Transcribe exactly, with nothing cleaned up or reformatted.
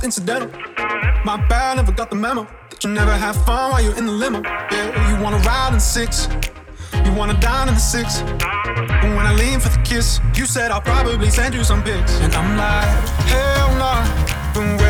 incidental. My bad, never got the memo that you never have fun while you're in the limo. Yeah, you wanna ride in six, you wanna dine in the six. But when I lean for the kiss, you said I'll probably send you some pics. And I'm like, hell nah, been